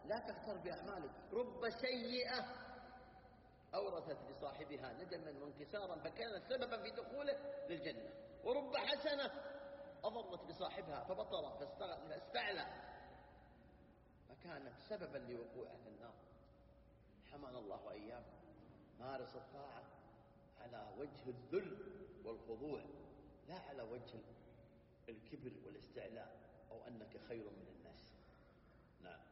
لا تغتر بأعمالك. رب سيئة أورثت لصاحبها ندما وانكسارا فكانت سببا في دخوله للجنة، ورب حسنة أضرت بصاحبها فبطر فاستعلى فكانت سببا لوقوعه في النار. حمانا الله وإياكم. مارس الطاعة على وجه الذل والخضوع، لا على وجه الكبر والاستعلاء أو أنك خير من الناس. نعم.